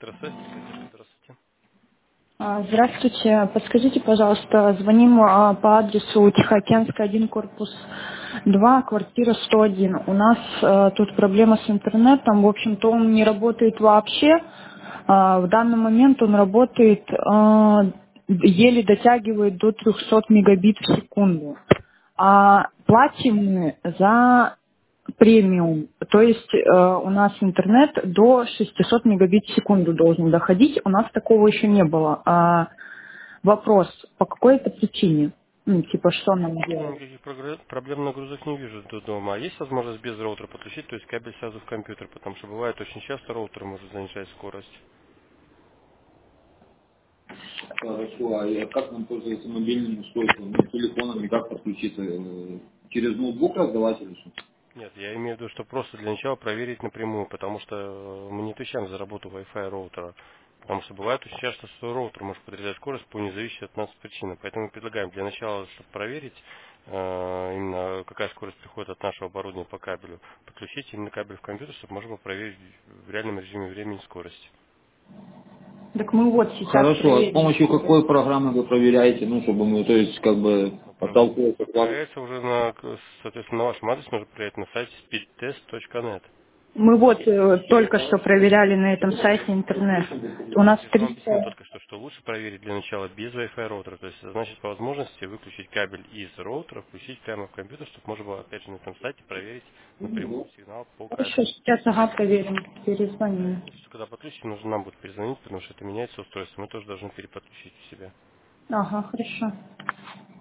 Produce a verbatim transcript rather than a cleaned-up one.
Электросвязь, Екатерина, здравствуйте. А, Здравствуйте. Подскажите, пожалуйста, звоним а, по адресу Тихоокеанская, один, корпус два, квартира сто один. У нас а, тут проблема с интернетом. В общем-то, он не работает вообще. А, в данный момент он работает, а, еле дотягивает до трехсот мегабит в секунду. А платим мы за премиум. То есть э, у нас интернет до шестисот мегабит в секунду должен доходить. У нас такого еще не было. А вопрос, по какой это причине? Ну, типа, что нам Я делать? никаких прогре- проблем нагрузок не вижу до дома. А есть возможность без роутера подключить, то есть кабель сразу в компьютер, потому что бывает очень часто роутер может занижать скорость. Хорошо, а я- как нам пользоваться мобильным устройством, ну, телефоном, и как подключиться? э, Через ноутбук раздавать или что? Нет, я имею в виду, что просто для начала проверить напрямую, потому что э, мы не отвечаем за работу Wi-Fi роутера. Потому что бывает очень часто, что роутер может подрезать скорость по независимой от нас причине. Поэтому мы предлагаем для начала, чтобы проверить, э, именно какая скорость приходит от нашего оборудования по кабелю, подключить именно кабель в компьютер, чтобы можно было проверить в реальном режиме времени скорость. Так мы вот сейчас Хорошо, Хорошо, а с проверим. проверим. Помощью какой программы вы проверяете, ну, чтобы мы, то есть, как бы, Но про- отталкиваться от вас? проверяется уже на, к- соответственно, на вашем адресе можно проверять на сайте speedtest точка net. Мы вот э, только что проверяли на этом сайте интернет. У нас Я же вам объяснил триста. только что, что лучше проверить для начала без Wi-Fi роутера. То есть, значит, по возможности выключить кабель из роутера, включить прямо в компьютер, чтобы можно было, опять же, на этом сайте проверить напрямую сигнал по Хорошо, кабелю. сейчас, ага, проверим. Перезвоним. Если что, когда подключите, нужно нам будет перезвонить, потому что это меняется устройство. Мы тоже должны переподключить у себя. Ага, хорошо.